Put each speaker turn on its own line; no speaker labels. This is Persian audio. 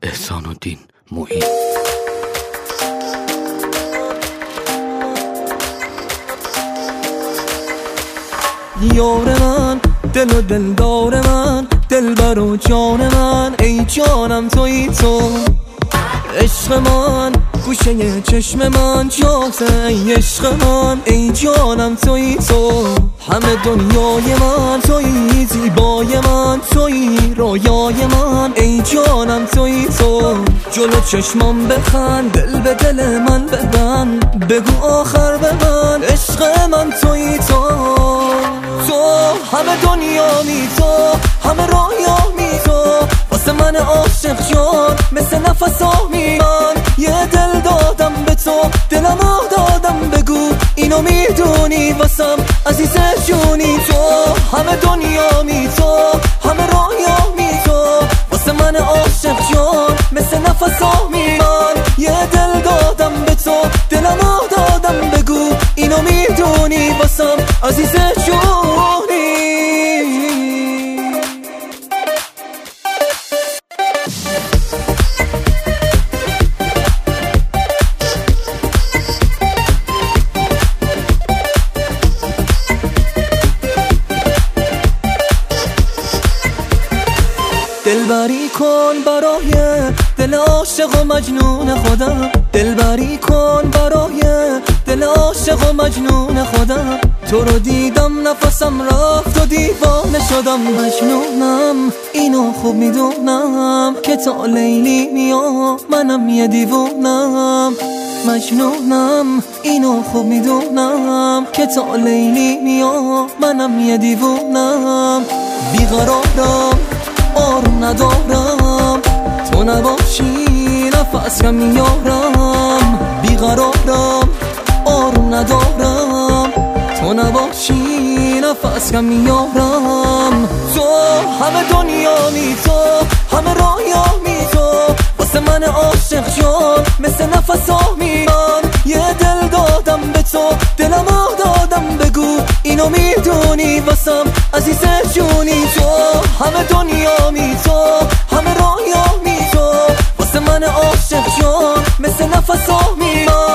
احسان‌الدین معین.
یار من، دل و دلدار من، دلبر و جان من، ای جانم تویی تو. عشق من گوشه چشم من جاته، ای عشق من، ای جانم تویی تو. همه دنیای من تویی، زیبای من تویی، رویای من، ای جانم تویی تو. جلو چشمم بخند، دل به دل من ببند، بگو آخر به من عشق من تویی تو. تو همه دنیامی، تو همه رویامی، تو واسه من عاشق جان مثل نفسامی. من یه دل دادم به تو، دلمو دادم، بگو اینو میدونی واسم عزیز جونی. تو همه دنیامی، تو همه رویامی، تو واسه من عاشق جان مثل نفسامی. من یه دل دادم به تو، دلمو دادم، بگو اینو میدونی واسم عزیز جونی. دلبری کن برای دل عاشق و مجنون خودم، دلبری کن برای دل عاشق و مجنون خودم. تو رو دیدم نفسم رفت و دیوانه شدم. مجنونم اینو خوب میدونم که تا لیلی میام منم یه دیوونم. مجنونم اینو خوب میدونم که تا لیلی میام منم یه دیوونم. بیقرارم آروم ندارم، تو نباشی نفس کم میارم. بیقرارم آروم ندارم، تو نباشی نفس کم میارم. تو همه دنیامی، تو همه رویامی، تو واسه من عاشق جان مثل نفسامی. من یه دل دادم به تو، دلمو دادم، بگو اینو میدونی واسم عزیز جونی. تو همه دنیامی، تو همه رویامی، تو واسه من عاشق جان مثل نفسامی. من